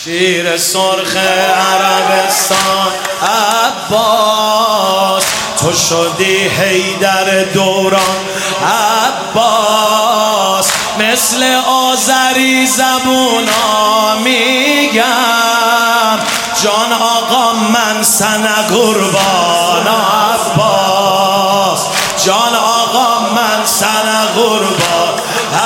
شیر سرخ عربستان عباس، تو شدی حیدر دوران عباس. مثل آذری زبونا میگم جان آقا من سنه قربان عباس، جان آقا من سنه قربان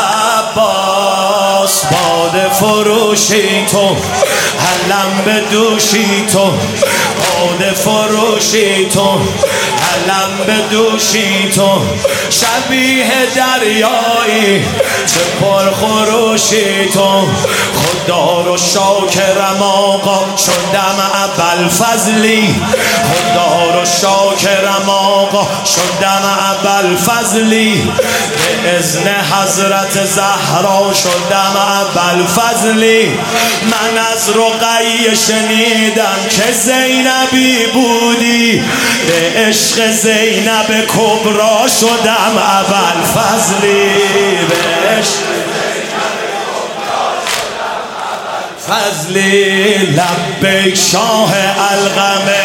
عباس. باده فروشی تو علم به دوشی تو، باده فروشی تو علم به دوشی تو. شبیه دریایی چه پرخروشی تو. خدا رو شاکرم آقا شدم ابوالفضلی، خدا رو شاکرم آقا شدم ابوالفضلی. به اذن حضرت زهرا شدم ابوالفضلی. من از رقیه شنیدم که زینبی بودی، به عشق زینب کبرا شدم ابوالفضلی. به عشق فضلی. لبیک شاه القمه،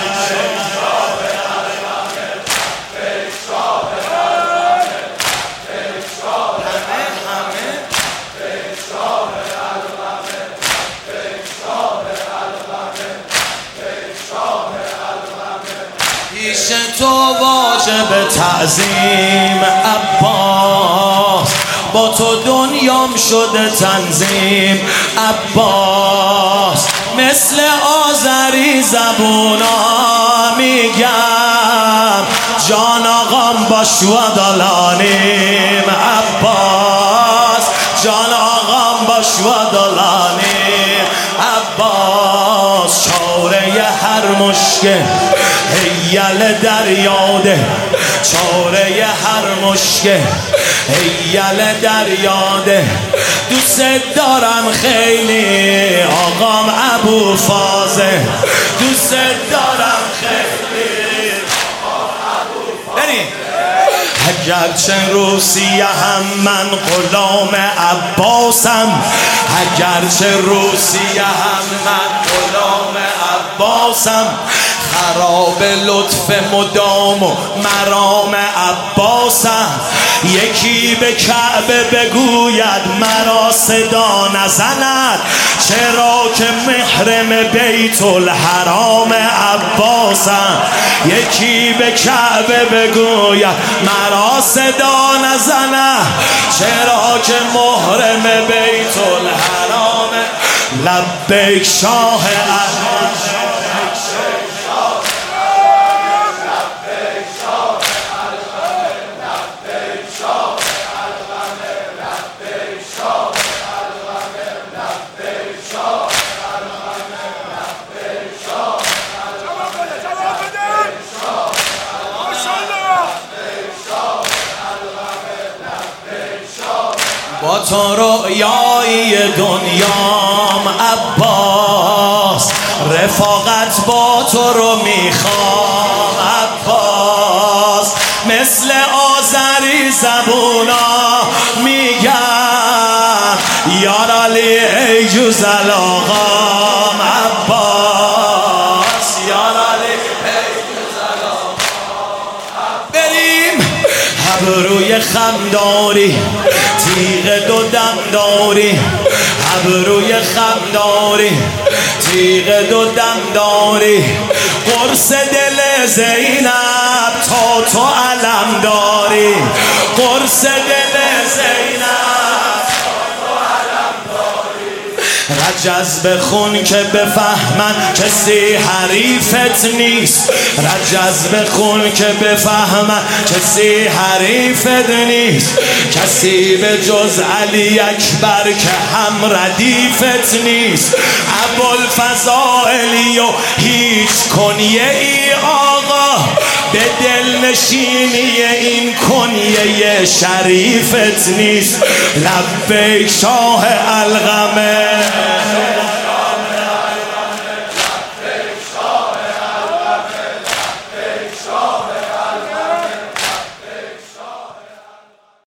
پیش تو واجب تعظیم عباس، با تو دنیام شده تنظیم عباس. مثل آذری زبونا میگم جان آقام با شودالانیم عباس، جان آقام با شودالانیم عباس. چاره هر مشکل هیل دریاده، چاره هر مشکل هیل دریاده. دوست دارم خیلی آقام ابوفاضل، دوست دارم خیلی آقام ابوفاضل. اگرچه روسیه هم من غلام عباسم، اگرچه روسیه هم من غلام عباسم. خراب لطف مدام و مرام عباسم. یکی به کعبه بگوید مرا صدا نزند، چرا که محرم بیت الحرام عباسم. یکی به کعبه بگوید مرا صدا نزند، چرا که محرم بیت الحرام. لبیک شاه القمه، با تو رؤیای دنیام عباس. رفاقت با تو رو میخوام عباس. مثل آذری زبونا میگم یار علی ای جوزل آقام عباس، یار علی ای جوزل آقام. بریم ابروی خم داری، تیغ دو دم داری، ابروی خم داری، تیغ دو دم داری. قرص دل زینب تا تو علم داری، قرص دل زینب تا تو علم داری. رجز بخون که بفهمن کسی حریفت نیست، رجز بخون که بفهمن کسی حریفت نیست. کسی به جز علی اکبر که هم ردیفت نیست. ابوالفضائلی و هیچ کنیه ای آقا، به دل نشینی این کنیه شریفت نیست. لبیک شاه القمه.